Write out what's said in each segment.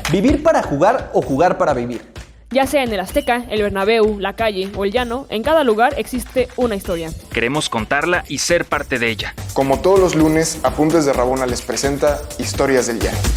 ¿Vivir para jugar o jugar para vivir? Ya sea en el Azteca, el Bernabéu, la calle o el llano, en cada lugar existe una historia. Queremos contarla y ser parte de ella. Como todos los lunes, Apuntes de Rabona les presenta Historias del Llano.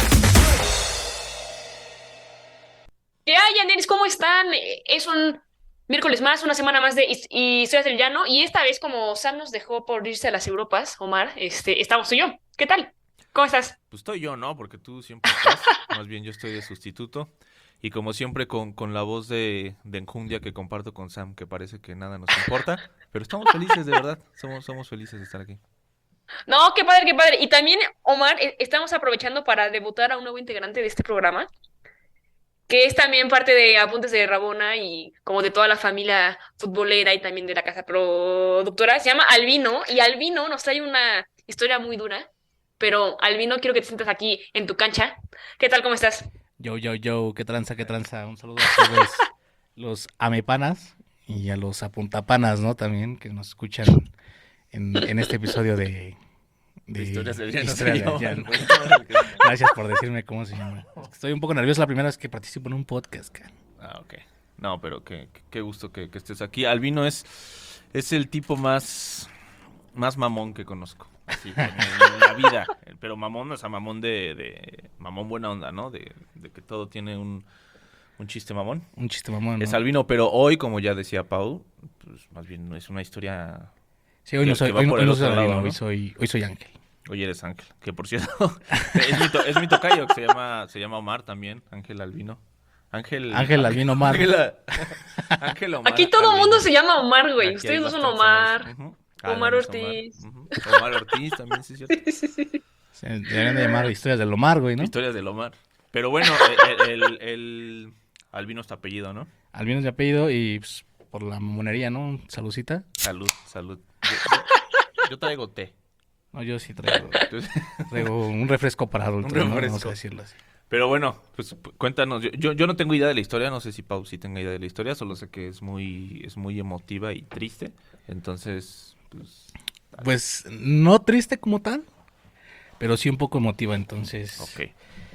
¿Qué hay, Yaneris? ¿Cómo están? Es un miércoles más, una semana más de Historias del Llano, y esta vez, como Sam nos dejó por irse a las Europas, Omar, estamos tú y yo. ¿Qué tal? ¿Cómo estás? Pues estoy yo, ¿no? Porque tú siempre estás. Más bien yo estoy de sustituto. Y como siempre con la voz de enjundia que comparto con Sam, que parece que nada nos importa. Pero estamos felices, de verdad. Somos felices de estar aquí. No, qué padre, qué padre. Y también, Omar, estamos aprovechando para debutar a un nuevo integrante de este programa, que es también parte de Apuntes de Rabona y como de toda la familia futbolera y también de la casa productora. Se llama Albino, y Albino nos trae una historia muy dura. Pero, Albino, quiero que te sientas aquí en tu cancha. ¿Qué tal? ¿Cómo estás? Yo, qué tranza, qué tranza. Un saludo a todos los amepanas y a los apuntapanas, ¿no? También, que nos escuchan en este episodio de Historias del Llano. Historias del Llano. Gracias por decirme cómo se llama. Estoy un poco nervioso la primera vez que participo en un podcast, cara. Ah, ok. No, pero qué gusto que estés aquí. Albino es el tipo más mamón que conozco. Así, en la vida. Pero mamón, o sea, mamón de mamón buena onda, ¿no? De que todo tiene un chiste mamón. Un chiste mamón, ¿no? Es Albino, pero hoy, como ya decía Pau, pues más bien es una historia. Sí, hoy no soy Albino, Albino, ¿no? hoy soy Ángel. Hoy eres Ángel, que por cierto es mi tocayo, que se llama Omar también, Ángel Albino. Ángel Albino Omar. Ángel Omar. Aquí todo el mundo se llama Omar, güey. Aquí Ustedes hay no son bastantes Omar. Omar. Omar Ortiz. Omar Ortiz también, sí es cierto. Se deberían de llamar Historias del Omar, güey, ¿no? Historias del Omar. Pero bueno, el Albino es tu apellido, ¿no? Albino es de apellido y pues, por la mamonería, ¿no? Saludcita. Salud. Yo traigo té. No, yo sí traigo un refresco para adultos, ¿no? Vamos a decirlo así. Pero bueno, pues cuéntanos. Yo no tengo idea de la historia, no sé si Pau sí tenga idea de la historia, solo sé que es muy emotiva y triste. Entonces, pues no triste como tal, pero sí un poco emotiva, entonces. Ok.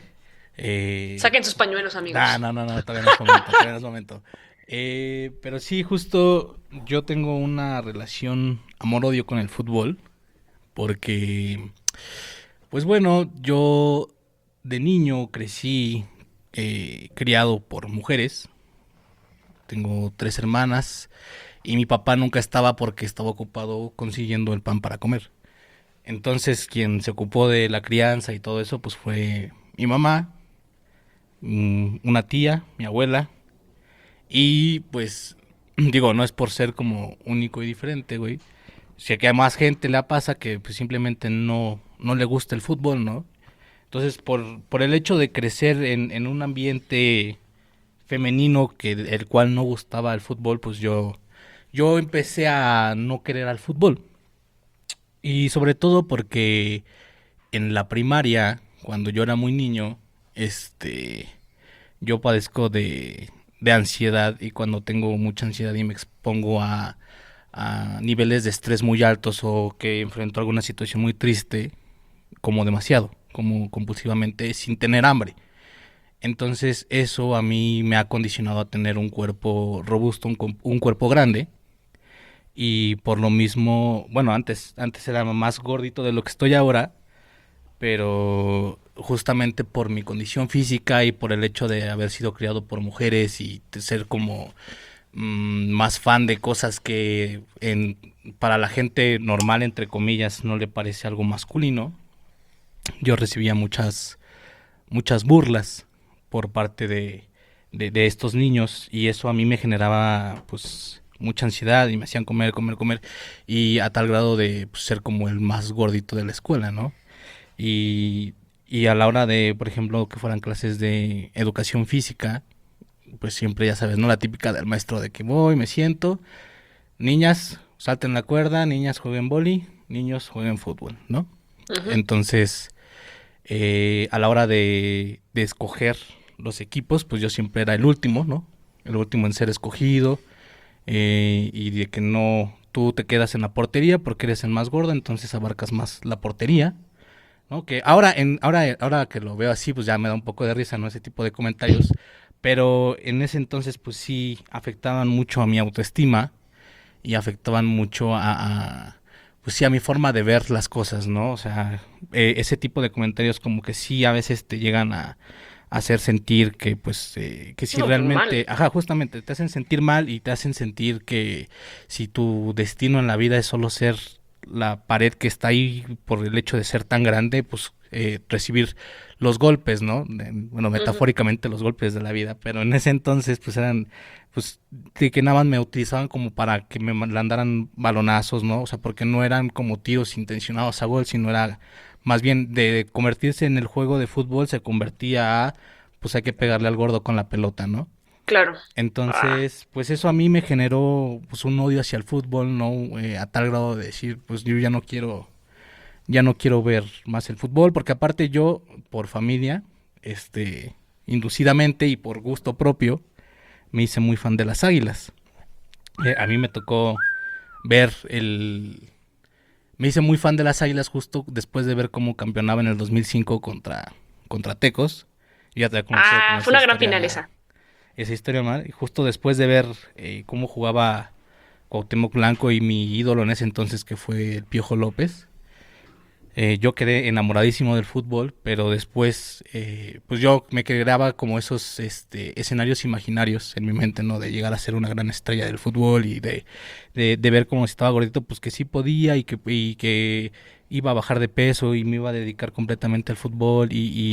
Saquen sus pañuelos, amigos. No, todavía no es momento. Pero sí, justo yo tengo una relación amor-odio con el fútbol, porque, pues bueno, yo de niño crecí criado por mujeres. Tengo 3 hermanas y mi papá nunca estaba porque estaba ocupado consiguiendo el pan para comer. Entonces quien se ocupó de la crianza y todo eso pues fue mi mamá, una tía, mi abuela. Y pues digo, no es por ser como único y diferente, güey. Si que a más gente le pasa que pues simplemente no le gusta el fútbol, ¿no? Entonces, por el hecho de crecer en un ambiente femenino el cual no gustaba el fútbol, pues yo empecé a no querer al fútbol. Y sobre todo porque en la primaria, cuando yo era muy niño, yo padezco de ansiedad, y cuando tengo mucha ansiedad y me expongo a niveles de estrés muy altos o que enfrento alguna situación muy triste, como demasiado, como compulsivamente, sin tener hambre. Entonces eso a mí me ha condicionado a tener un cuerpo robusto, un cuerpo grande, y por lo mismo, bueno, antes era más gordito de lo que estoy ahora, pero justamente por mi condición física y por el hecho de haber sido criado por mujeres y de ser como más fan de cosas que para la gente normal, entre comillas, no le parece algo masculino, yo recibía muchas burlas por parte de estos niños, y eso a mí me generaba pues mucha ansiedad y me hacían comer, y a tal grado de pues, ser como el más gordito de la escuela, ¿no? Y a la hora de, por ejemplo, que fueran clases de educación física, pues siempre, ya sabes, ¿no? La típica del maestro de que voy, me siento, niñas, salten la cuerda, niñas jueguen vóley, niños jueguen fútbol, ¿no? Uh-huh. Entonces, a la hora de escoger los equipos, pues yo siempre era el último, ¿no? El último en ser escogido, y de que no, tú te quedas en la portería porque eres el más gordo, entonces abarcas más la portería. ¿no? Que ahora que lo veo así, pues ya me da un poco de risa, ¿no? Ese tipo de comentarios. Pero en ese entonces, pues sí, afectaban mucho a mi autoestima y afectaban mucho pues sí, a mi forma de ver las cosas, ¿no? O sea, ese tipo de comentarios como que sí a veces te llegan a hacer sentir que, pues, que si No, pues realmente, mal. ajá, justamente, te hacen sentir mal y te hacen sentir que si tu destino en la vida es solo ser la pared que está ahí por el hecho de ser tan grande, pues recibir los golpes, ¿no? Bueno, Ujú. metafóricamente los golpes de la vida, pero en ese entonces pues eran, pues, de que nada más me utilizaban como para que me lanzaran balonazos, ¿no? O sea, porque no eran como tiros intencionados a gol, sino era más bien de convertirse en el juego de fútbol se convertía a, pues hay que pegarle al gordo con la pelota, ¿no? Claro. Ah, Entonces, pues eso a mí me generó pues un odio hacia el fútbol, ¿no? A tal grado de decir, pues yo ya no quiero ver más el fútbol, porque aparte yo, por familia, inducidamente y por gusto propio, me hice muy fan de las Águilas. A mí me tocó ver me hice muy fan de las Águilas justo después de ver cómo campeonaba en el 2005 contra Tecos. Y ya te había conocido como fue una gran final esa. esa historia mal. Y justo después de ver cómo jugaba Cuauhtémoc Blanco y mi ídolo en ese entonces que fue el Piojo López, yo quedé enamoradísimo del fútbol, pero después, pues yo me creaba como esos escenarios imaginarios en mi mente, ¿no? De llegar a ser una gran estrella del fútbol y de ver cómo si estaba gordito, pues que sí podía y que iba a bajar de peso y me iba a dedicar completamente al fútbol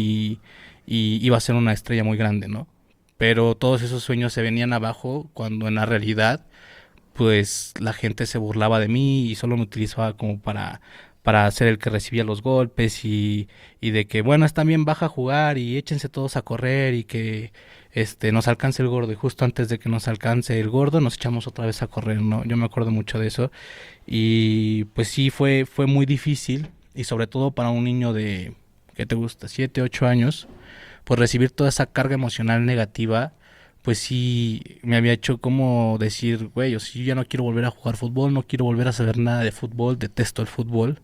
y iba a ser una estrella muy grande, ¿no? Pero todos esos sueños se venían abajo cuando en la realidad pues la gente se burlaba de mí y solo me utilizaba como para ser el que recibía los golpes y de que, bueno, está bien, baja a jugar y échense todos a correr y que nos alcance el gordo y justo antes de que nos alcance el gordo nos echamos otra vez a correr, ¿no? Yo me acuerdo mucho de eso y pues sí, fue muy difícil y sobre todo para un niño de, ¿qué te gusta? 7, 8 años, pues recibir toda esa carga emocional negativa pues sí me había hecho como decir, güey, o sea, yo ya no quiero volver a jugar fútbol, no quiero volver a saber nada de fútbol, detesto el fútbol.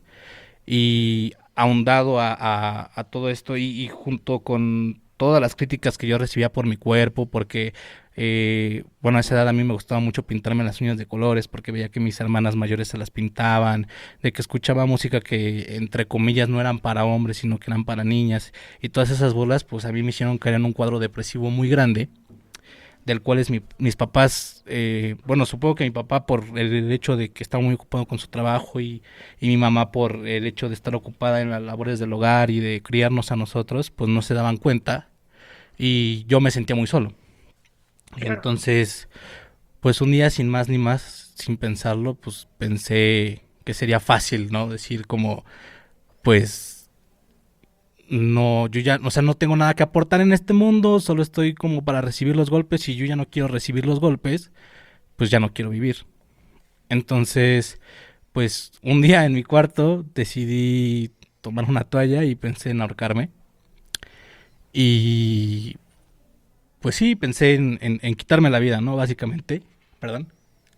Y ahondado a todo esto y junto con todas las críticas que yo recibía por mi cuerpo, porque, bueno, a esa edad a mí me gustaba mucho pintarme las uñas de colores, porque veía que mis hermanas mayores se las pintaban, de que escuchaba música que, entre comillas, no eran para hombres, sino que eran para niñas, y todas esas burlas, pues a mí me hicieron caer en un cuadro depresivo muy grande del cual mis papás, bueno, supongo que mi papá por el hecho de que estaba muy ocupado con su trabajo y mi mamá por el hecho de estar ocupada en las labores del hogar y de criarnos a nosotros, pues no se daban cuenta y yo me sentía muy solo. Y Claro. entonces, pues un día sin más ni más, sin pensarlo, pues pensé que sería fácil, ¿no? Decir como, pues no, yo ya, o sea, no tengo nada que aportar en este mundo, solo estoy como para recibir los golpes y yo ya no quiero recibir los golpes, pues ya no quiero vivir. Entonces, pues un día en mi cuarto decidí tomar una toalla y pensé en ahorcarme. Y pues sí, pensé en quitarme la vida, ¿no? Básicamente, perdón.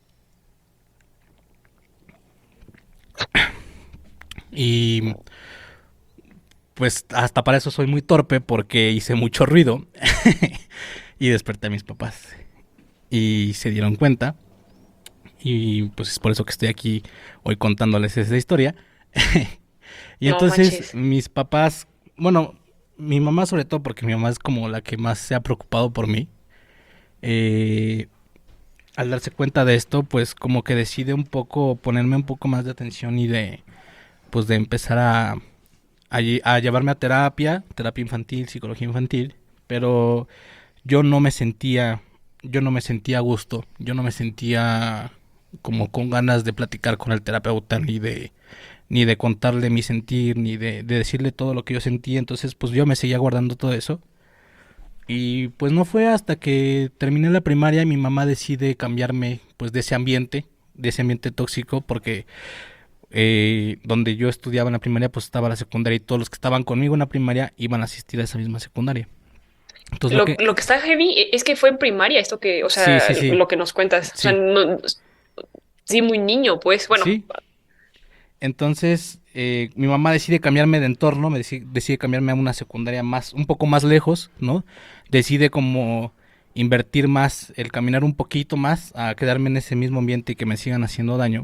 Y pues hasta para eso soy muy torpe porque hice mucho ruido y desperté a mis papás. Y se dieron cuenta. Y pues es por eso que estoy aquí hoy contándoles esa historia. Y No entonces manches. mis papás, bueno, mi mamá sobre todo porque mi mamá es como la que más se ha preocupado por mí. eh, Al darse cuenta de esto, pues como que decide un poco ponerme un poco más de atención y de pues de empezar a llevarme a terapia infantil, psicología infantil, pero yo no me sentía, yo no me sentía a gusto, yo no me sentía como con ganas de platicar con el terapeuta ni de contarle mi sentir, ni de decirle todo lo que yo sentía, entonces pues yo me seguía guardando todo eso. Y pues no fue hasta que terminé la primaria y mi mamá decide cambiarme pues de ese ambiente tóxico, porque donde yo estudiaba en la primaria pues estaba la secundaria y todos los que estaban conmigo en la primaria iban a asistir a esa misma secundaria. Entonces lo que... Lo que está heavy es que fue en primaria esto que, o Sí, sea, sí, sí, lo que nos cuentas. O sea, sí, no, sí, muy niño, pues. Bueno, sí. Entonces, mi mamá decide cambiarme de entorno, decide cambiarme a una secundaria un poco más lejos, ¿no? Decide como invertir más, el caminar un poquito más, a quedarme en ese mismo ambiente y que me sigan haciendo daño.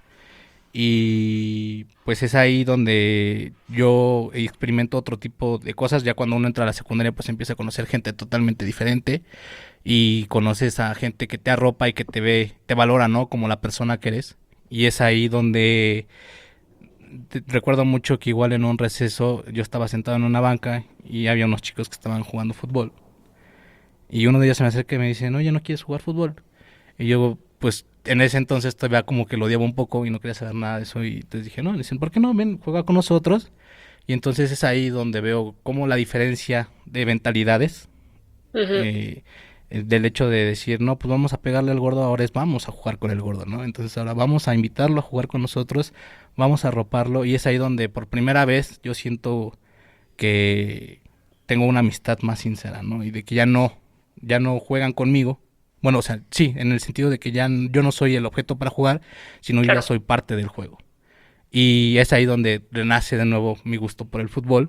Y pues es ahí donde yo experimento otro tipo de cosas. Ya cuando uno entra a la secundaria, pues empieza a conocer gente totalmente diferente y conoces a gente que te arropa y que te ve, te valora, ¿no? Como la persona que eres. Y es ahí donde recuerdo mucho que igual en un receso yo estaba sentado en una banca y había unos chicos que estaban jugando fútbol. Y uno de ellos se me acerca y me dice, no, ¿ya no quieres jugar fútbol? Y yo, pues, en ese entonces todavía como que lo odiaba un poco y no quería saber nada de eso. Y entonces dije, no, dicen, ¿por qué no? Ven, juega con nosotros. Y entonces es ahí donde veo como la diferencia de mentalidades. Del hecho de decir, no, pues vamos a pegarle al gordo, ahora vamos a jugar con el gordo, ¿no? Entonces ahora vamos a invitarlo a jugar con nosotros, vamos a arroparlo. Y es ahí donde por primera vez yo siento que tengo una amistad más sincera, ¿no? Y de que ya no juegan conmigo. Bueno, o sea, sí, en el sentido de que ya yo no soy el objeto para jugar, sino yo ya soy parte del juego. Y es ahí donde renace de nuevo mi gusto por el fútbol.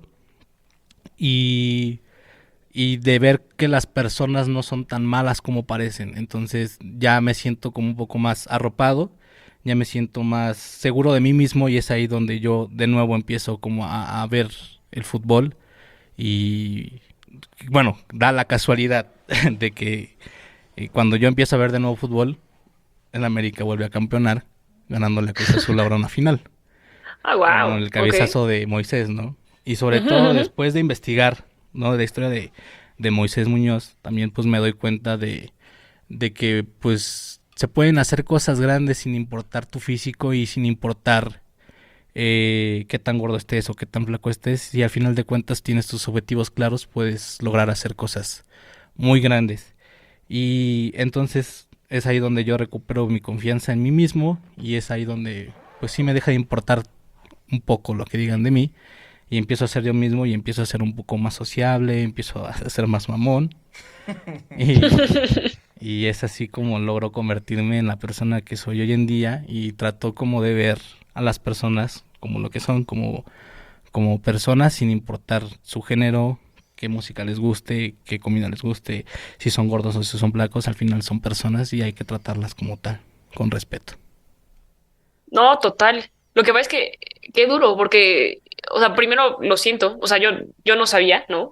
Y de ver que las personas no son tan malas como parecen. Entonces ya me siento como un poco más arropado, ya me siento más seguro de mí mismo y es ahí donde yo de nuevo empiezo como a ver el fútbol. Y bueno, da la casualidad de que cuando yo empiezo a ver de nuevo fútbol, el América vuelve a campeonar, ganándole a Cruz Azul ahora una final. Ah, wow. Con el cabezazo de Moisés, ¿no? Y sobre todo después de investigar, ¿no? De la historia de Moisés Muñoz, también pues me doy cuenta de que pues se pueden hacer cosas grandes sin importar tu físico y sin importar qué tan gordo estés o qué tan flaco estés. Si al final de cuentas tienes tus objetivos claros, puedes lograr hacer cosas muy grandes. Y entonces es ahí donde yo recupero mi confianza en mí mismo y es ahí donde pues sí me deja de importar un poco lo que digan de mí. Y empiezo a ser yo mismo y empiezo a ser un poco más sociable, empiezo a ser más mamón. Y es así como logro convertirme en la persona que soy hoy en día y trato como de ver a las personas como lo que son, como personas sin importar su género, qué música les guste, qué comida les guste, si son gordos o si son flacos, al final son personas y hay que tratarlas como tal, con respeto. No, total. Lo que pasa es que qué duro, porque, o sea, primero lo siento, o sea, yo no sabía, ¿no?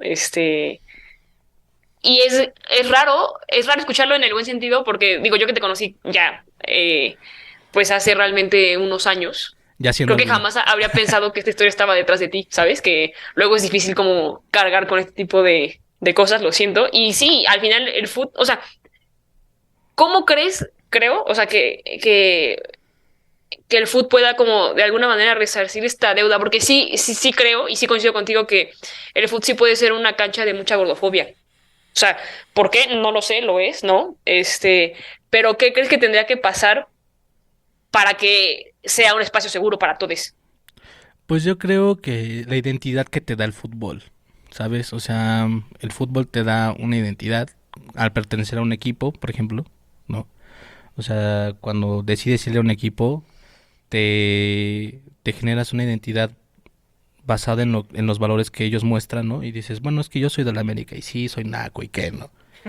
Y es raro escucharlo en el buen sentido, porque digo, yo que te conocí ya, pues hace realmente unos años, Ya siendo creo que jamás habría pensado que esta historia estaba detrás de ti, ¿sabes? Que luego es difícil como cargar con este tipo de cosas, lo siento. Y sí, al final el fútbol, o sea, ¿cómo crees, creo, o sea, que el fútbol pueda como de alguna manera resarcir esta deuda? Porque sí creo y sí coincido contigo que el fútbol sí puede ser una cancha de mucha gordofobia. O sea, ¿por qué? No lo sé, lo es, ¿no? Pero ¿qué crees que tendría que pasar para que sea un espacio seguro para todos? Pues yo creo que la identidad que te da el fútbol, ¿sabes? O sea, el fútbol te da una identidad al pertenecer a un equipo, por ejemplo, ¿no? O sea, cuando decides irle a un equipo, te generas una identidad basada en los valores que ellos muestran, ¿no? Y dices, bueno, es que yo soy de la América y sí, soy naco y qué, ¿no?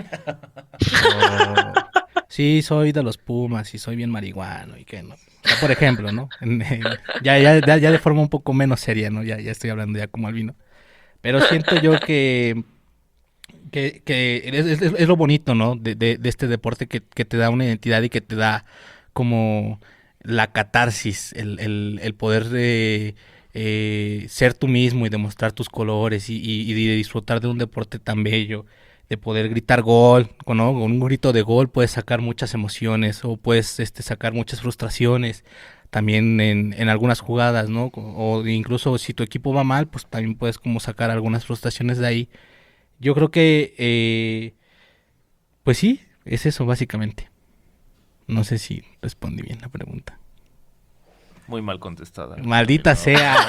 O, sí, soy de los Pumas y soy bien marihuano y qué, ¿no? O sea, por ejemplo, ¿no? Ya de forma un poco menos seria, ¿no? Ya estoy hablando ya como albino. Pero siento yo que es lo bonito, ¿no? De este deporte que te da una identidad y que te da como la catarsis, el poder de ser tú mismo y demostrar tus colores y de disfrutar de un deporte tan bello, de poder gritar gol, ¿no? Con un grito de gol puedes sacar muchas emociones o puedes sacar muchas frustraciones también en algunas jugadas, ¿no? O incluso si tu equipo va mal, pues también puedes como sacar algunas frustraciones de ahí. Yo creo que pues sí, es eso básicamente. No sé si respondí bien la pregunta. Muy mal contestada. Maldita sea.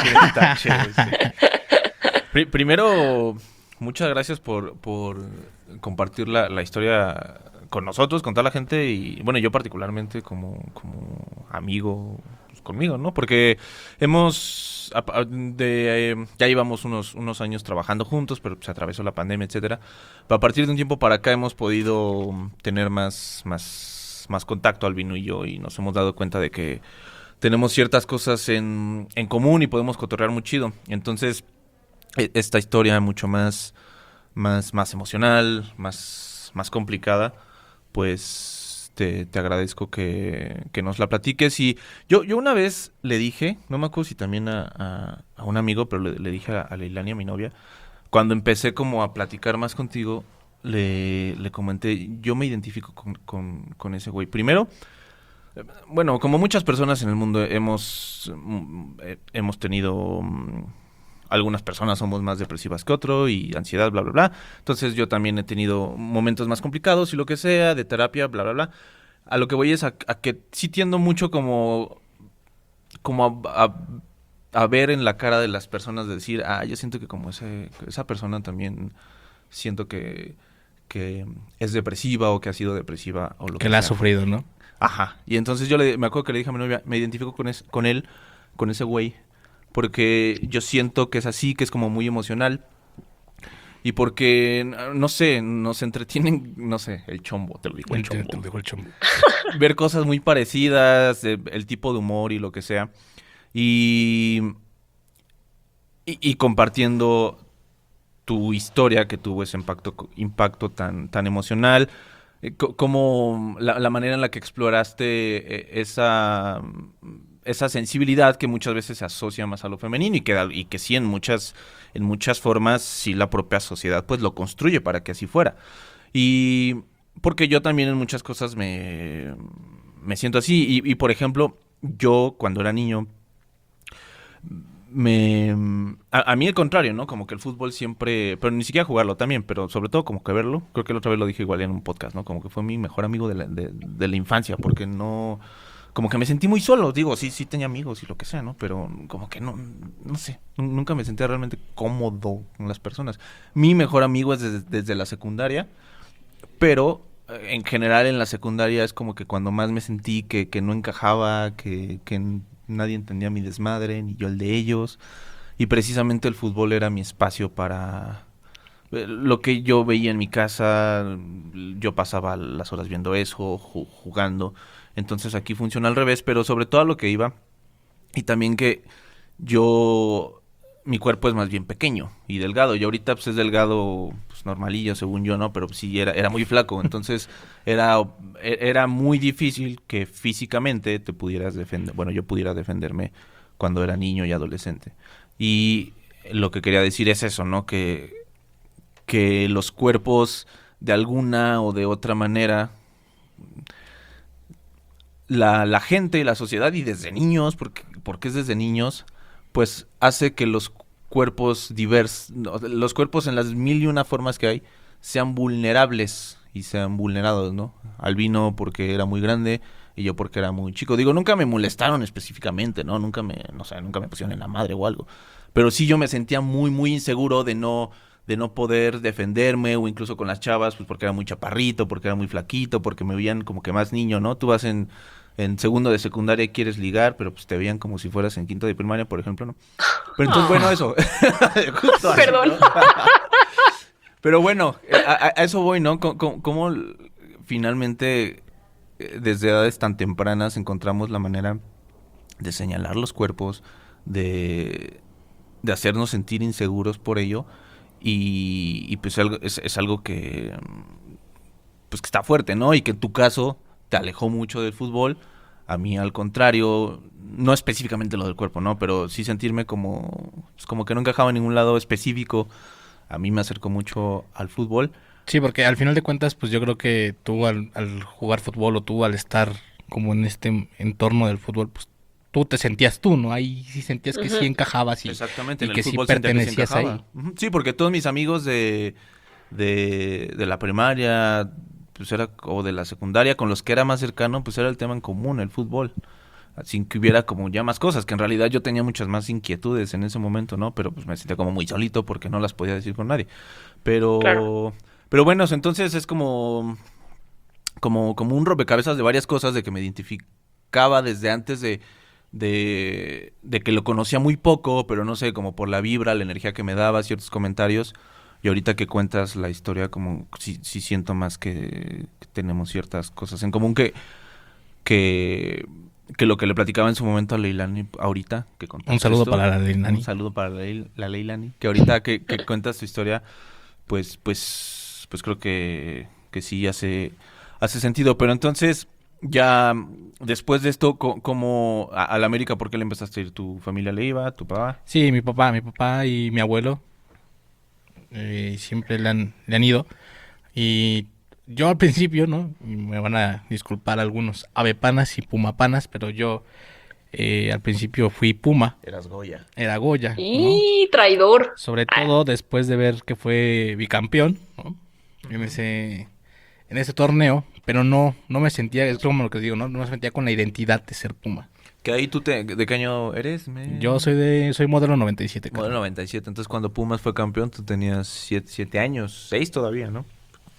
Primero, muchas gracias por compartir la historia con nosotros, con toda la gente. Y bueno, yo particularmente como amigo, pues, conmigo, ¿no? Porque ya llevamos unos años trabajando juntos, pero se atravesó la pandemia, etcétera. Pero a partir de un tiempo para acá hemos podido tener más contacto, Albino y yo, y nos hemos dado cuenta de que tenemos ciertas cosas en común y podemos cotorrear muy chido. Entonces, esta historia mucho más emocional, más complicada, pues te agradezco que nos la platiques. Y yo una vez le dije, no me acuerdo si también a un amigo, pero le dije a Leilani, a mi novia, cuando empecé como a platicar más contigo, le comenté, yo me identifico con ese güey. Primero, bueno, como muchas personas en el mundo hemos tenido... algunas personas somos más depresivas que otro y ansiedad, bla, bla, bla. Entonces yo también he tenido momentos más complicados y lo que sea, de terapia, bla, bla, bla. A lo que voy es a que sí tiendo mucho como a ver en la cara de las personas, de decir, yo siento que como esa persona también siento que es depresiva o que ha sido depresiva o lo que la ha sea. sufrido, ¿no? Ajá. Y entonces me acuerdo que le dije a mi novia, me identifico con él, con ese güey, porque yo siento que es así, que es como muy emocional. Y porque, no sé, nos entretienen, no sé, el chombo, te lo digo, el chombo. Te dejo el chombo. Ver cosas muy parecidas, el tipo de humor y lo que sea. Y compartiendo tu historia que tuvo ese impacto tan emocional, como la manera en la que exploraste esa sensibilidad que muchas veces se asocia más a lo femenino y que sí en muchas formas sí la propia sociedad pues lo construye para que así fuera. Y porque yo también en muchas cosas me siento así y por ejemplo, yo cuando era niño a mí el contrario, ¿no? Como que el fútbol siempre, pero ni siquiera jugarlo también, pero sobre todo como que verlo, creo que la otra vez lo dije igual en un podcast, ¿no? Como que fue mi mejor amigo de la infancia, porque no, como que me sentí muy solo, digo, sí tenía amigos y lo que sea, ¿no? Pero como que no sé, nunca me sentía realmente cómodo con las personas. Mi mejor amigo es desde la secundaria, pero en general en la secundaria es como que cuando más me sentí que no encajaba, que nadie entendía mi desmadre, ni yo el de ellos. Y precisamente el fútbol era mi espacio para lo que yo veía en mi casa. Yo pasaba las horas viendo eso, jugando. Entonces aquí funciona al revés, pero sobre todo a lo que iba. Y también que mi cuerpo es más bien pequeño y delgado. Y ahorita pues es delgado, pues normalillo según yo, ¿no? Pero sí era muy flaco. Entonces era muy difícil que físicamente te pudieras defender. Bueno, yo pudiera defenderme cuando era niño y adolescente. Y lo que quería decir es eso, ¿no? Que los cuerpos de alguna o de otra manera, la gente, la sociedad y desde niños, porque es desde niños, pues hace que los cuerpos los cuerpos en las mil y una formas que hay, sean vulnerables y sean vulnerados, ¿no? Albino porque era muy grande y yo porque era muy chico. Digo, nunca me molestaron específicamente, ¿no? Nunca me pusieron en la madre o algo. Pero sí yo me sentía muy, muy inseguro de no poder defenderme, o incluso con las chavas, pues porque era muy chaparrito, porque era muy flaquito, porque me veían como que más niño, ¿no? Tú vas en segundo de secundaria y quieres ligar, pero pues te veían como si fueras en quinto de primaria, por ejemplo, ¿no? Pero entonces, bueno, eso. Justo así, Perdón. ¿no? Pero bueno, a eso voy, ¿no? ¿Cómo finalmente desde edades tan tempranas encontramos la manera de señalar los cuerpos, de hacernos sentir inseguros por ello? Y pues es algo que pues que está fuerte, ¿no? Y que en tu caso te alejó mucho del fútbol. A mí al contrario, no específicamente lo del cuerpo, ¿no? Pero sí sentirme como que no encajaba en ningún lado específico. A mí me acercó mucho al fútbol. Sí, porque al final de cuentas, pues yo creo que tú al jugar fútbol o tú al estar como en este entorno del fútbol, pues tú te sentías tú, ¿no? Ahí sí sentías que sí encajabas y, Exactamente, y en que el sí fútbol sentía que sí pertenecías ahí. encajaba. Ujú. Sí, porque todos mis amigos de la primaria, pues o de la secundaria, con los que era más cercano, pues era el tema en común, el fútbol. Sin que hubiera como ya más cosas, que en realidad yo tenía muchas más inquietudes en ese momento, ¿no? Pero pues me sentía como muy solito porque no las podía decir con nadie. Pero, Claro. pero bueno, entonces es como un rompecabezas de varias cosas, de que me identificaba desde antes de de que lo conocía muy poco, pero no sé, como por la vibra, la energía que me daba, ciertos comentarios. Y ahorita que cuentas la historia, como sí siento más que tenemos ciertas cosas en común que lo que le platicaba en su momento a Leilani ahorita. Que Un saludo para la Leilani. Un saludo para la Leilani. Que ahorita que cuentas tu historia, pues creo que sí hace sentido. Pero entonces, ya después de esto, ¿cómo a la América, por qué le empezaste a ir? ¿Tu familia le iba? ¿Tu papá? Sí, mi papá y mi abuelo siempre le han ido. Y yo al principio, ¿no? Y me van a disculpar algunos avepanas y pumapanas, pero yo al principio fui Puma. Eras Goya. Era Goya, ¿no? Y traidor. Sobre todo después de ver que fue bicampeón, ¿no? En ese torneo, pero no me sentía, es como lo que digo, no me sentía con la identidad de ser Puma. Que ahí ¿de qué año eres? Yo soy modelo 97. Modelo 97, entonces cuando Pumas fue campeón tú tenías 7 años, 6 todavía, ¿no?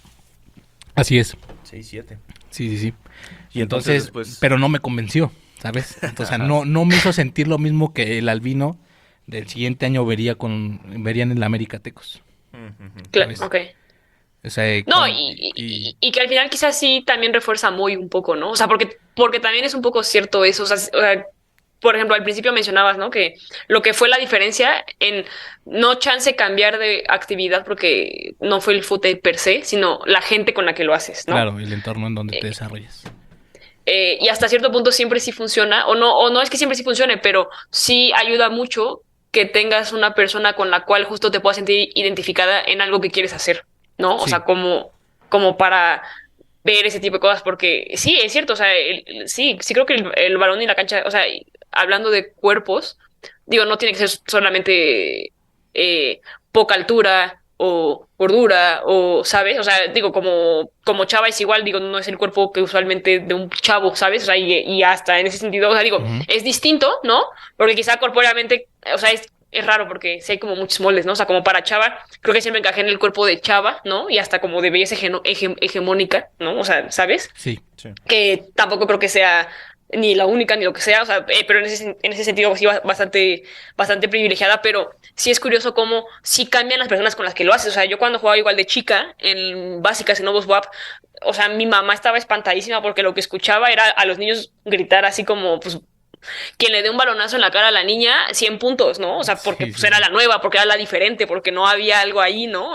Así es. 6, 7. Sí. Y entonces después... pero no me convenció, ¿sabes? Entonces no me hizo sentir lo mismo que el albino del siguiente año verían en la América Tecos. Claro, ¿sabes? ok. O sea, No, y que al final quizás sí también refuerza muy un poco, ¿no? O sea, porque también es un poco cierto eso. O sea, por ejemplo, al principio mencionabas, ¿no? Que lo que fue la diferencia en no chance cambiar de actividad porque no fue el fútbol per se, sino la gente con la que lo haces, ¿no? Claro, el entorno en donde te desarrollas. Y hasta cierto punto siempre sí funciona, o no es que siempre sí funcione, pero sí ayuda mucho que tengas una persona con la cual justo te puedas sentir identificada en algo que quieres hacer, ¿no? O Sí. sea, como para ver ese tipo de cosas, porque sí, es cierto, o sea, sí creo que el balón y la cancha, o sea, hablando de cuerpos, digo, no tiene que ser solamente poca altura o gordura, o, ¿sabes? O sea, digo, como chava es igual, digo, no es el cuerpo que usualmente de un chavo, ¿sabes? O sea, y hasta en ese sentido, o sea, digo, Ujú. es distinto, ¿no? Porque quizá corpóreamente, o sea, es raro porque sí hay como muchos moldes, ¿no? O sea, como para chava, creo que siempre encajé en el cuerpo de chava, ¿no? Y hasta como de belleza hegemónica, ¿no? O sea, ¿sabes? Sí. Que tampoco creo que sea ni la única ni lo que sea, o sea, pero en ese sentido sí bastante privilegiada, pero sí es curioso cómo sí cambian las personas con las que lo haces. O sea, yo cuando jugaba igual de chica en básicas en Novos WAP, o sea, mi mamá estaba espantadísima porque lo que escuchaba era a los niños gritar así como, pues, quien le dé un balonazo en la cara a la niña, 100 puntos, ¿no? O sea, porque Sí, pues sí. era la nueva, porque era la diferente, porque no había algo ahí, ¿no?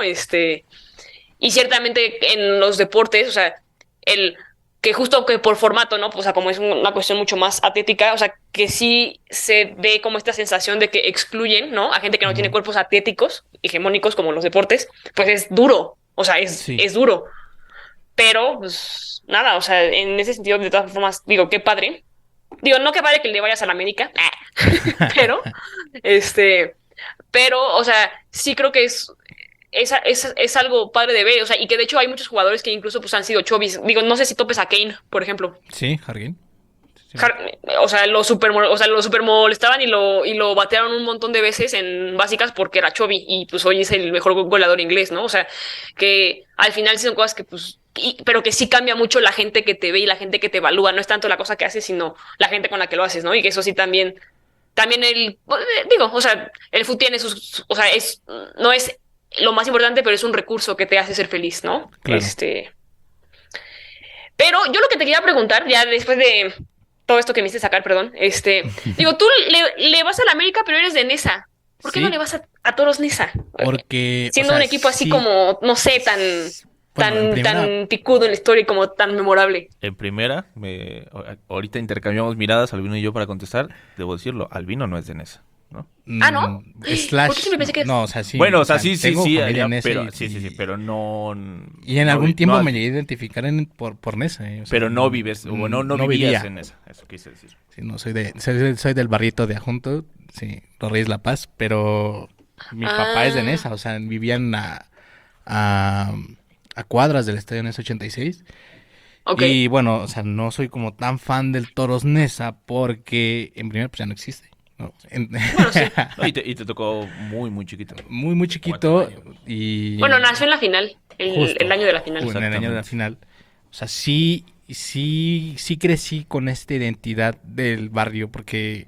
Y ciertamente en los deportes, o sea, que justo que por formato, ¿no? O sea, como es una cuestión mucho más atlética, o sea, que sí se ve como esta sensación de que excluyen, ¿no? A gente que no tiene cuerpos atléticos, hegemónicos como los deportes, pues es duro, o sea, Sí. es duro. Pero, pues, nada, o sea, en ese sentido, de todas formas, digo, qué padre. Digo, no qué padre que le vayas a la América, pero, pero, o sea, sí creo que es algo padre de ver, o sea, y que de hecho hay muchos jugadores que incluso pues han sido chovis. Digo, no sé si topes a Kane, por ejemplo. Sí, Harguín. Sí. O sea, lo super molestaban y lo batearon un montón de veces en básicas porque era chovi y pues hoy es el mejor goleador inglés, ¿no? O sea, que al final sí son cosas que pues pero que sí cambia mucho la gente que te ve y la gente que te evalúa, no es tanto la cosa que haces, sino la gente con la que lo haces, ¿no? Y que eso sí también digo, o sea, el fútbol tiene o sea, no es lo más importante, pero es un recurso que te hace ser feliz, ¿no? Claro. Pero yo lo que te quería preguntar, ya después de todo esto que me hiciste sacar, perdón, digo, tú le vas a la América, pero eres de Nesa. ¿Por qué Sí. no le vas a Toros Nesa? Porque, Siendo o sea, un equipo así sí. como, no sé, tan, Bueno, en primera- tan picudo en la historia y como tan memorable. En primera, ahorita intercambiamos miradas, Albino y yo, para contestar. Debo decirlo, Albino no es de Nesa, ¿no? Ah, ¿no? Slash. ¿Por qué siempre pensé que- No, o sea, sí. Bueno, o sea, sí, tengo familia allá, en ese pero, y- sí, pero no... Y en no algún vi- tiempo no- me llegué a identificar por Nesa. O sea, Pero no vives, o no vivías vivía. en esa, eso quise decir. Sí, no, soy del barrito de Ajunto, sí, Los Reyes La Paz, pero mi papá es de Nesa, o sea, vivían a cuadras del estadio Nesa 86. Ok. Y bueno, o sea, no soy como tan fan del Toros Nesa porque en primer pues ya no existe, ¿no? No, y te tocó muy, muy chiquito. Muy chiquito 4 años. y... Bueno, nació en la final, Justo, el año de la final. en el año de la Exactamente. final. O sea, sí sí crecí con esta identidad del barrio, porque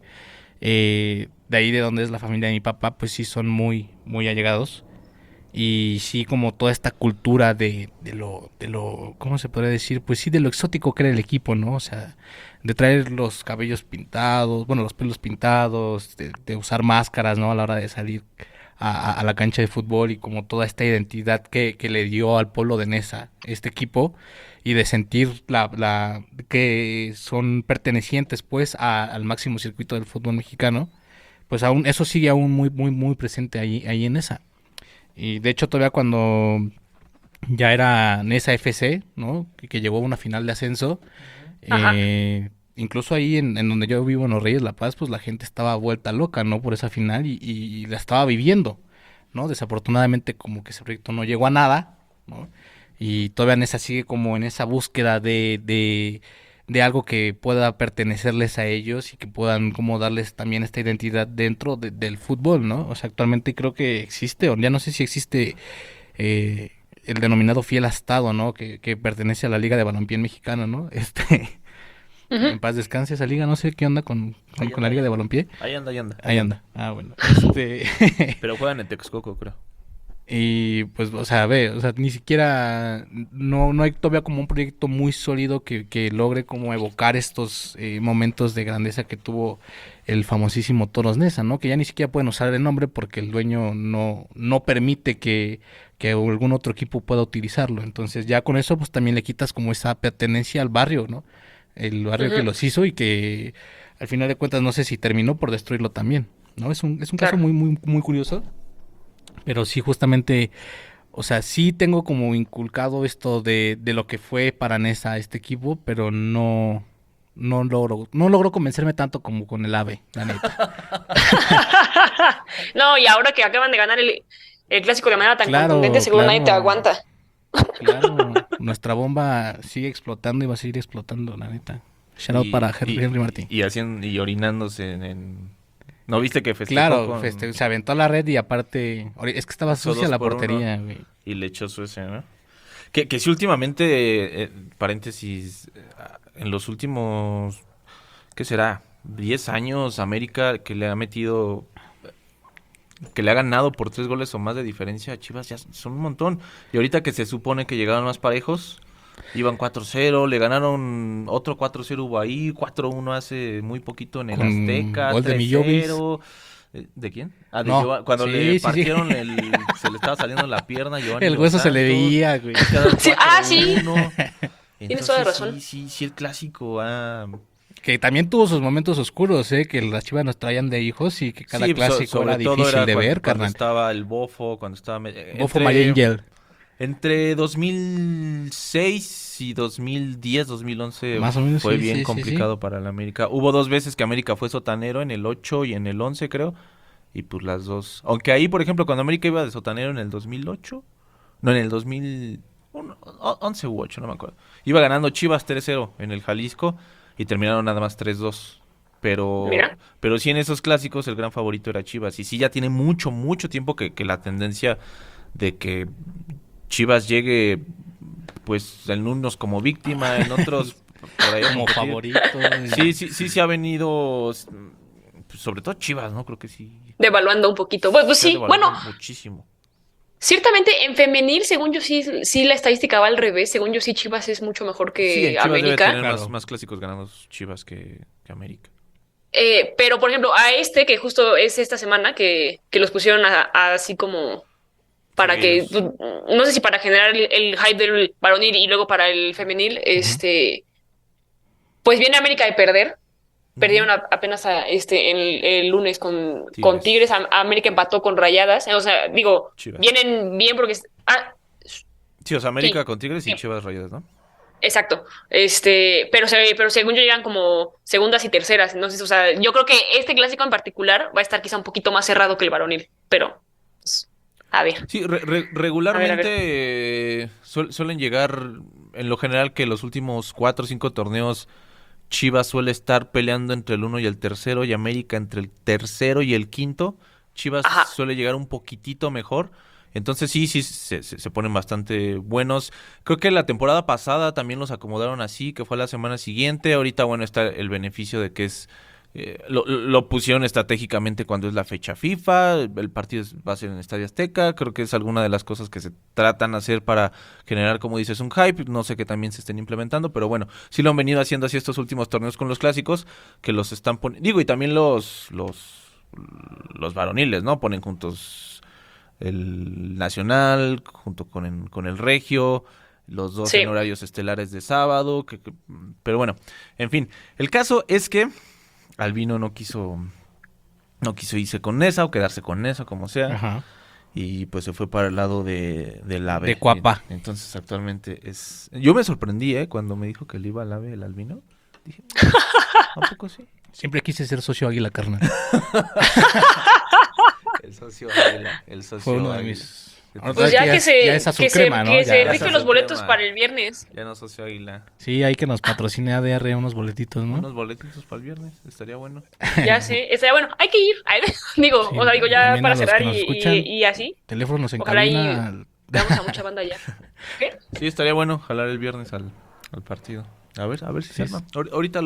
de ahí de donde es la familia de mi papá, pues sí son muy, muy allegados. Y sí, como toda esta cultura de lo, ¿cómo se podría decir? Pues sí, de lo exótico que era el equipo, ¿no? O sea, de traer los cabellos pintados, bueno, los pelos pintados, de usar máscaras, ¿no? A la hora de salir a la cancha de fútbol, y como toda esta identidad que le dio al pueblo de Nesa este equipo, y de sentir que son pertenecientes, pues, al máximo circuito del fútbol mexicano, pues aún eso sigue aún muy, muy, muy presente ahí en Nesa. Y de hecho todavía cuando ya era Nesa FC, ¿no? Que llegó a una final de ascenso, Ajá. incluso ahí en donde yo vivo, en Los Reyes La Paz, pues la gente estaba vuelta loca, ¿no? Por esa final, y la estaba viviendo, ¿no? Desafortunadamente como que ese proyecto no llegó a nada, ¿no? Y todavía Nesa sigue como en esa búsqueda de algo que pueda pertenecerles a ellos, y que puedan como darles también esta identidad dentro del fútbol, ¿no? O sea, actualmente creo que existe, o ya no sé si existe eh, el denominado Fiel Astado, ¿no? Que pertenece a la Liga de Balompié Mexicana, ¿no? Ujú. En paz descanse esa liga, no sé qué onda con la Liga de Balompié. Ahí anda, ahí anda. Ahí anda. Ah, bueno. Pero juegan en Texcoco, creo. Y pues, o sea, o sea, ni siquiera, no hay todavía como un proyecto muy sólido que logre como evocar estos momentos de grandeza que tuvo el famosísimo Toros Nesa, ¿no? Que ya ni siquiera pueden usar el nombre porque el dueño no permite que algún otro equipo pueda utilizarlo. Entonces ya con eso pues también le quitas como esa pertenencia al barrio, ¿no? El barrio que Ujú. los hizo, y que al final de cuentas no sé si terminó por destruirlo también, ¿no? Es un caso Claro. muy, muy, muy curioso. Pero sí, justamente, o sea, sí tengo como inculcado esto de lo que fue para Nesa este equipo, pero no logro convencerme tanto como con el AVE, la neta. No, y ahora que acaban de ganar el clásico de manera tan Claro, contundente, seguro nadie te claro, aguanta. claro. Nuestra bomba sigue explotando y va a seguir explotando, la neta. Shout out para Henry Martín. Y orinándose ¿No viste que festejó Claro, con... se aventó a la red, y aparte, es que estaba Pasó sucia 2 la por 1 portería, güey. y le echó su ese, ¿no? Que sí, últimamente, paréntesis, en los últimos, ¿qué será? 10 años, América, que le ha metido, que le ha ganado por 3 goles o más de diferencia a Chivas, ya son un montón. Y ahorita que se supone que llegaron más parejos, iban 4-0, le ganaron otro 4-0 hubo ahí, 4-1 hace muy poquito en el Con Azteca, gol de Millovis. 3-0. ¿De quién? Ah, de No, cuando sí, le sí, sí. partieron se le estaba saliendo la pierna a Giovanni El Dos hueso se le Santos, veía, güey. quedaron Sí, sí. 4-1. Tienes toda la Entonces, razón. sí, el clásico. Que también tuvo sus momentos oscuros, que las Chivas nos traían de hijos, y que cada Sí, clásico era sobre todo difícil de cuando, ver, cuando carnal. estaba el Bofo, cuando estaba... Bofo My Angel. Entre 2006 y 2010, 2011 Más o menos, fue sí, bien sí, sí, complicado para el América. Hubo 2 veces que América fue sotanero, en el 8 y en el 11, creo. Y pues las dos. Aunque ahí, por ejemplo, cuando América iba de sotanero en el 2008, no, en el 2011 u 8, no me acuerdo. Iba ganando Chivas 3-0 en el Jalisco y terminaron nada más 3-2. Mira. Pero sí, en esos clásicos el gran favorito era Chivas. Y sí, ya tiene mucho, mucho tiempo que la tendencia de que Chivas llegue, pues, en unos como víctima, en otros por ahí a Como competir. favorito. Sí ha venido, pues, sobre todo Chivas, ¿no? Creo que sí. Devaluando un poquito. Pues Se ha sí, devaluado bueno, muchísimo. ciertamente en femenil, según yo sí la estadística va al revés. Según yo sí Chivas es mucho mejor Sí, en que Chivas debe América. tener Claro. más clásicos ganados Chivas que América. Pero, por ejemplo, a que justo es esta semana que los pusieron así como para que, Seguidos. no sé si para generar el hype del varonil y luego para el femenil, pues viene América de perder. Perdieron apenas el lunes con Tigres. América empató con Rayadas. O sea, digo, Chivas. vienen bien porque... Sí, o sea, América Sí. con Tigres y Sí. Chivas Rayadas, ¿no? Exacto. Pero según yo llegan como segundas y terceras. Entonces, o sea, yo creo que este clásico en particular va a estar quizá un poquito más cerrado que el varonil. Pero, pues, a ver. Sí, regularmente A ver. Suelen llegar, en lo general, que los últimos 4 o 5 torneos Chivas suele estar peleando entre el 1 y el tercero, y América entre el tercero y el quinto. Chivas Ajá. suele llegar un poquitito mejor. Entonces sí, se ponen bastante buenos. Creo que la temporada pasada también los acomodaron así, que fue la semana siguiente. Ahorita, bueno, está el beneficio de que es... lo pusieron estratégicamente cuando es la fecha FIFA, el partido va a ser en Estadio Azteca, creo que es alguna de las cosas que se tratan de hacer para generar, como dices, un hype, no sé que también se estén implementando, pero bueno, sí lo han venido haciendo así estos últimos torneos con los clásicos, que los están poniendo, digo, y también los varoniles, ¿no? Ponen juntos el Nacional, junto con el Regio, los dos Sí. en horarios estelares de sábado, pero bueno, en fin, el caso es que Albino no quiso irse con Nesa o quedarse con Nesa, como sea, Ajá. y pues se fue para el lado del AVE. De Cuapa. Entonces actualmente es... Yo me sorprendí, cuando me dijo que le iba al AVE el Albino. Dije, ¿a poco sí? Siempre quise ser socio Águila, carnal. El socio Águila, Fue uno de mis... Ahora Pues sabes ya que que se, ya es azul que se, crema, ¿no? que Ya- se ya rifen es los azul boletos crema. para el viernes. Ya no socio Águila. Sí, hay que nos patrocine ADR unos boletitos, ¿no? Unos boletitos para el viernes, estaría bueno. Ya sé, estaría bueno, hay que ir. Digo, Sí, o sea, digo, ya también a para los cerrar que nos y, escuchan. y así, Teléfonos en Ojalá y- cabina. damos a mucha banda ya. ¿Qué? Sí, estaría bueno jalar el viernes al partido. A ver si se Sí, arma. Ahorita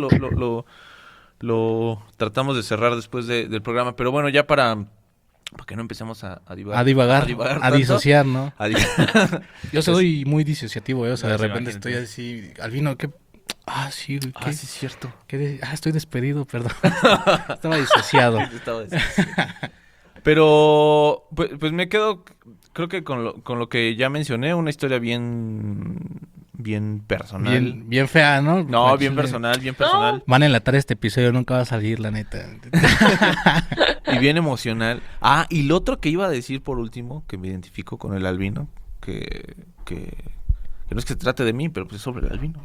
lo tratamos de cerrar después del programa, pero bueno, ya para que no empecemos a divagar. A divagar, a tanto. disociar, ¿no? A di- Yo soy muy disociativo, o sea, No, de sí, repente imagínate. estoy así, Albino, ¿qué? Ah, sí, güey, ¿qué? sí, es cierto. Estoy despedido, perdón. Estaba disociado. Estaba diciendo, sí. Pero, pues me quedo, creo que con lo que ya mencioné, una historia bien personal. Bien fea, ¿no? No, bien Chile. personal, bien personal. Van a enlatar este episodio, nunca va a salir, la neta. Y bien emocional. Ah, y lo otro que iba a decir por último, que me identifico con el albino, que no es que se trate de mí, pero pues es sobre el albino.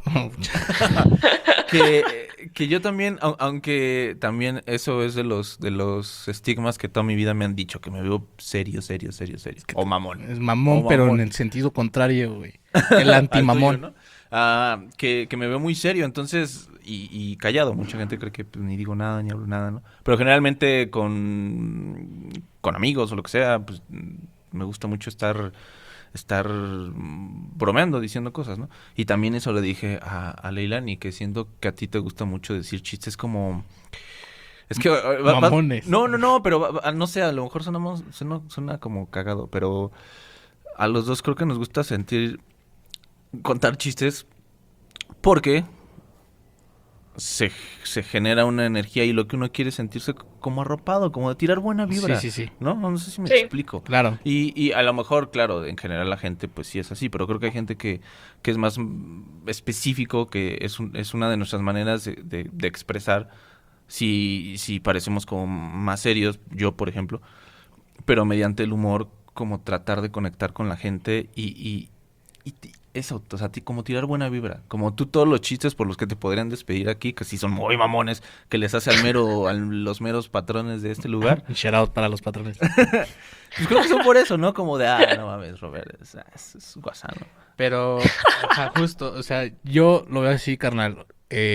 Que yo también, aunque también eso es de los estigmas que toda mi vida me han dicho, que me veo serio. O mamón. Es mamón, O pero mamón. en el sentido contrario, güey. El Al antimamón. tuyo, ¿no? Que me veo muy serio, entonces, y callado. Mucha gente cree que pues, ni digo nada, ni hablo nada, ¿no? Pero generalmente con amigos o lo que sea, pues me gusta mucho estar bromeando, diciendo cosas, ¿no? Y también eso le dije a Leilani, que siento que a ti te gusta mucho decir chistes como... Es que... Mamones. No, pero no sé, a lo mejor suena como cagado, pero a los dos creo que nos gusta contar chistes porque se genera una energía y lo que uno quiere es sentirse como arropado, como de tirar buena vibra. Sí. No sé si me Sí. explico. Claro. Y a lo mejor, claro, en general la gente pues sí es así, pero creo que hay gente que es más específico, que es una de nuestras maneras de expresar si parecemos como más serios, yo por ejemplo, pero mediante el humor como tratar de conectar con la gente y eso, o sea, como tirar buena vibra, como tú todos los chistes por los que te podrían despedir aquí, que sí son muy mamones, que les hace a los meros patrones de este lugar. Shout out para los patrones. Pues creo que son por eso, ¿no? Como de, no mames, Robert, es guasano. Pero, justo, o sea, yo lo veo así, carnal.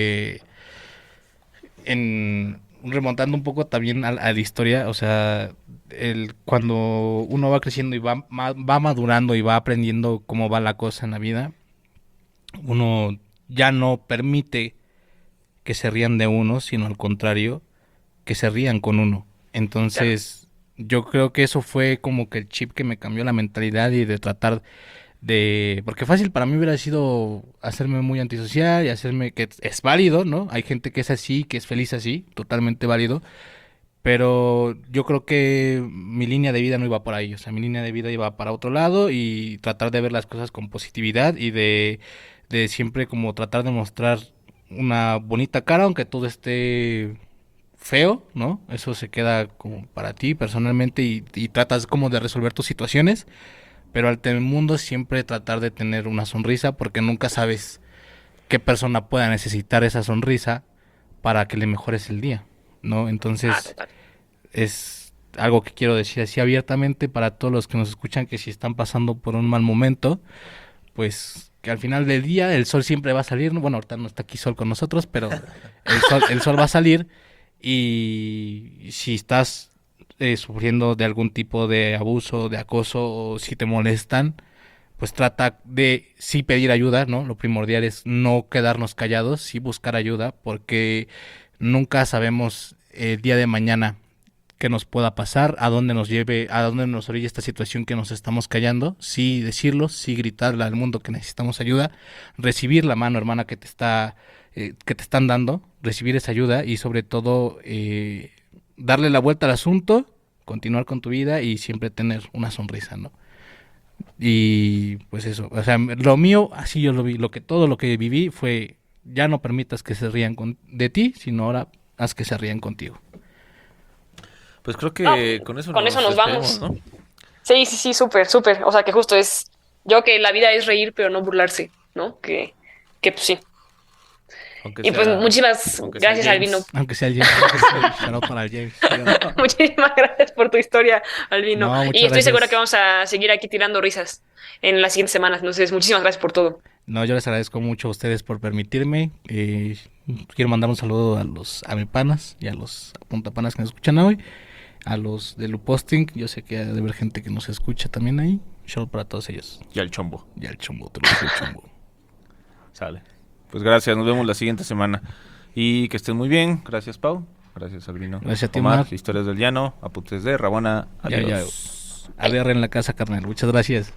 Remontando un poco también a la historia, o sea, cuando uno va creciendo y va madurando y va aprendiendo cómo va la cosa en la vida, uno ya no permite que se rían de uno, sino al contrario, que se rían con uno. Entonces, yo creo que eso fue como que el chip que me cambió la mentalidad y de tratar porque fácil para mí hubiera sido hacerme muy antisocial y hacerme que es válido, ¿no? Hay gente que es así, que es feliz así, totalmente válido, pero yo creo que mi línea de vida no iba por ahí, o sea, mi línea de vida iba para otro lado y tratar de ver las cosas con positividad y de siempre como tratar de mostrar una bonita cara, aunque todo esté feo, ¿no? Eso se queda como para ti personalmente y tratas como de resolver tus situaciones. Pero ante el mundo siempre tratar de tener una sonrisa porque nunca sabes qué persona pueda necesitar esa sonrisa para que le mejores el día, ¿no? Entonces Total. es algo que quiero decir así abiertamente para todos los que nos escuchan, que si están pasando por un mal momento, pues que al final del día el sol siempre va a salir, ¿no? Bueno, ahorita no está aquí Sol con nosotros, pero el sol va a salir y si estás sufriendo de algún tipo de abuso, de acoso, o si te molestan, pues trata de sí pedir ayuda, ¿no? Lo primordial es no quedarnos callados, sí buscar ayuda, porque nunca sabemos el día de mañana qué nos pueda pasar, a dónde nos lleve, a dónde nos orilla esta situación que nos estamos callando. Sí decirlo, sí gritarle al mundo que necesitamos ayuda, recibir la mano, hermana, que te están dando, recibir esa ayuda y sobre todo darle la vuelta al asunto, continuar con tu vida y siempre tener una sonrisa, ¿no? Y pues eso, o sea, lo mío, así yo lo vi, todo lo que viví fue, ya no permitas que se rían de ti, sino ahora haz que se rían contigo. Pues creo que con eso nos vamos. ¿No? Sí, súper. O sea, que justo es, yo que la vida es reír, pero no burlarse, ¿no? Que pues sí. Y pues muchísimas gracias, Albino. Aunque sea el James. Shout para el James. Muchísimas gracias por tu historia, Albino. No, y estoy segura que vamos a seguir aquí tirando risas en las siguientes semanas. Entonces, muchísimas gracias por todo. No, yo les agradezco mucho a ustedes por permitirme. Quiero mandar un saludo a los Amepanas y a los Puntapanas que nos escuchan hoy. A los de Luposting. Yo sé que ha de haber gente que nos escucha también ahí. Shout para todos ellos. Y al chombo. Y al chombo, te lo digo, chombo. Sale. Pues gracias, nos vemos la siguiente semana. Y que estén muy bien. Gracias, Pau. Gracias, Albino. Gracias a ti, Omar. Omar. Historias del Llano. Apuntes de Rabona. Adiós. A ver en la casa, carnal. Muchas gracias.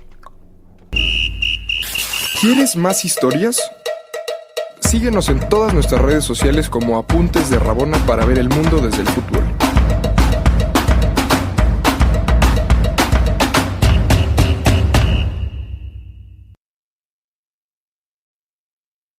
¿Quieres más historias? Síguenos en todas nuestras redes sociales como Apuntes de Rabona para ver el mundo desde el futuro.